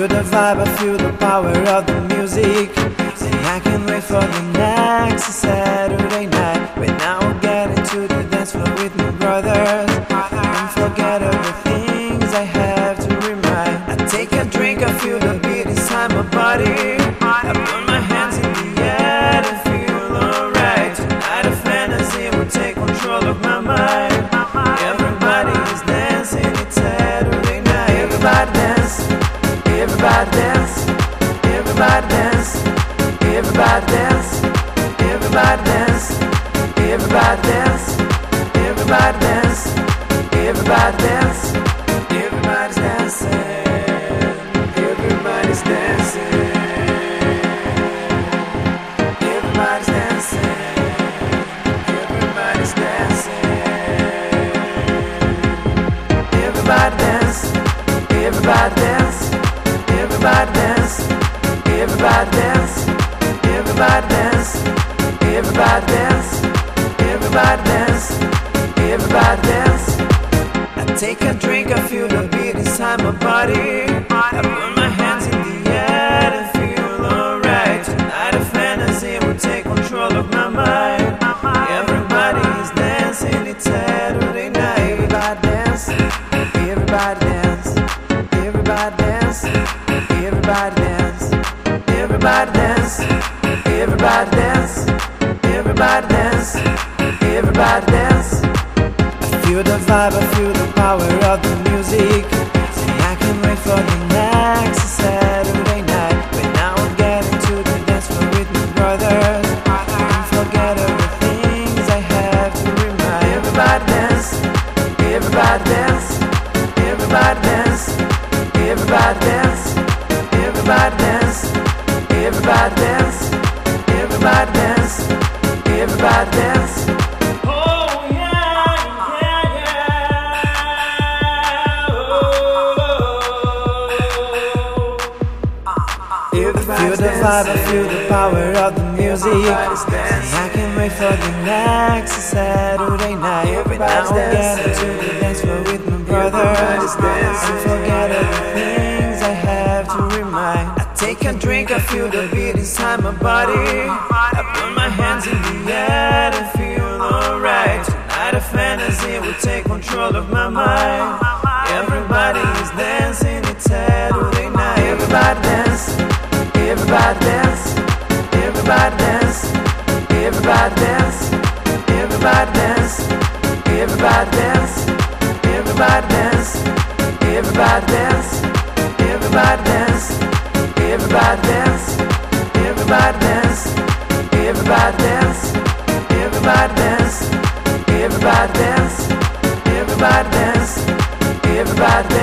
feel the vibe, I feel the power of the music. And I can't wait for the next Saturday night, when I will get into the dance floor with my brothers. Don't forget all the things I have to remind. I take a drink, I feel the beat inside my body. I put my hands in the air and feel alright. Tonight a fantasy will take control of my mind. Everybody is dancing, it's Saturday night. Everybody dance, everybody dance, everybody dance, everybody dance, everybody dance, everybody dance, everybody dance, everybody dance, everybody's dancing, everybody's dancing, everybody's dancing, everybody's dancing, everybody dance, everybody dance, everybody dance, everybody dance, everybody dance, everybody dance, everybody dance, everybody dance. I take a drink, I feel the beat inside my body. I put my hands in the air and feel alright. Tonight a fantasy will take control of my mind. Everybody is dancing, it's Saturday night. Everybody dance, everybody dance, everybody dance, everybody dance, everybody dance, everybody dance, everybody dance, everybody dance. I feel the vibe, I feel the power of the music. And I can't wait for the next Saturday night, when I will get into the dance floor with my brothers. Don't forget all the things I have to remind. Everybody dance, everybody dance, everybody dance, everybody dance, everybody dance, everybody dance, everybody dance, everybody dance. Feel the vibe, I feel the power of the music. And I can't wait for the next Saturday night, when I will get into the dance floor with my brothers. Don't forget all the things I have to remind. I take a drink, I feel the beat inside my body. I put my hands in the air and feel alright. Tonight a fantasy will take control of my mind. Everybody is dancing, it's Saturday night. Everybody dance, everybody dance, everybody dance, everybody dance, everybody dance, everybody dance, everybody dance, everybody dance, everybody dance, everybody dance, everybody dance, everybody dance, everybody dance, everybody dance, everybody dance, everybody